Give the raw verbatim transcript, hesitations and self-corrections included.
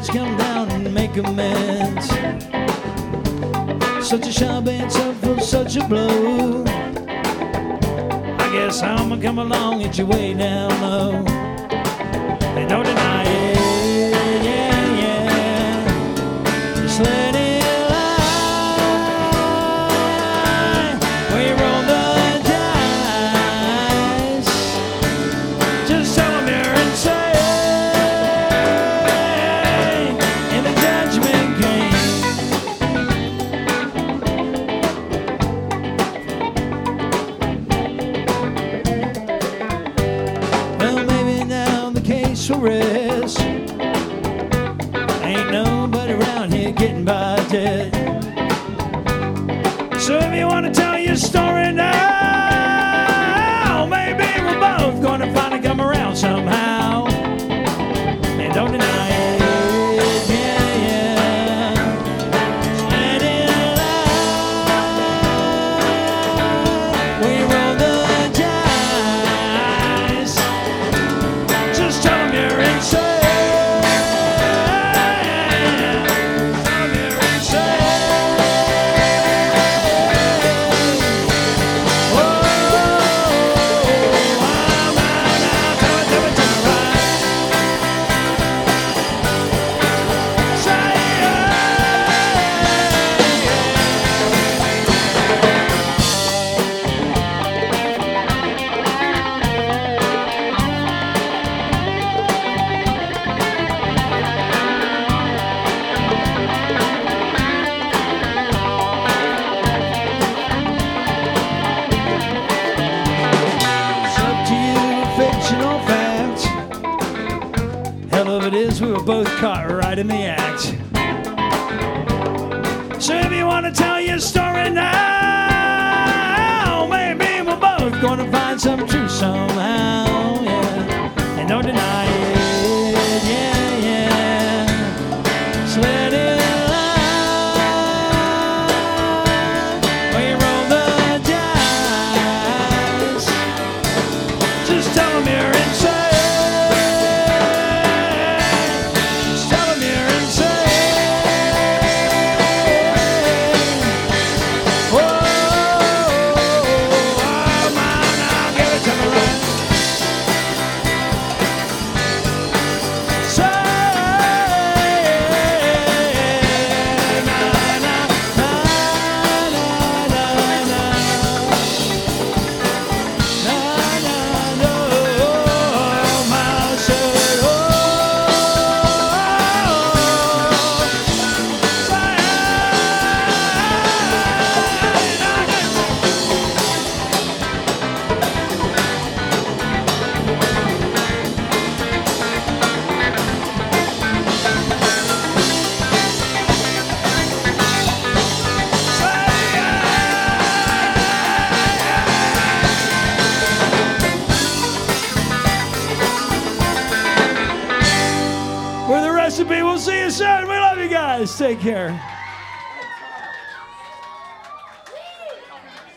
clouds come down and make amends. Such a sharp answer for such a blow. I guess I'ma come along at your way down low. And don't deny it, yeah, yeah. Just let it lie. We roll the dice. Just tell them you're insane in the judgment game. Well, maybe now the case will rest. Ain't nobody around here getting by dead. So if you want to tell your story now, maybe we're both gonna finally come around somehow. And don't deny it, yeah, yeah. Just let it lie. We roll the dice. Just tell them you're insane. Tell them you're insane. Oh, I'm out now. Tell it, tell it, tell it right. Say it's up to you, fictional fact. Hell of it is, we were both caught right in the act. So if you want to tell your story now, maybe we're both gonna find some truth somehow, yeah. And don't deny it, yeah, yeah. Just let it lie. We roll the dice. Just tell them you're insane. Just tell them you're insane. Whoa, I'm out now. Give it to me right. Say, na, na, na, na, na, na. Na, na, no, my soul, oh, say, we're the recipe. We'll see you soon. We love you guys. Take care.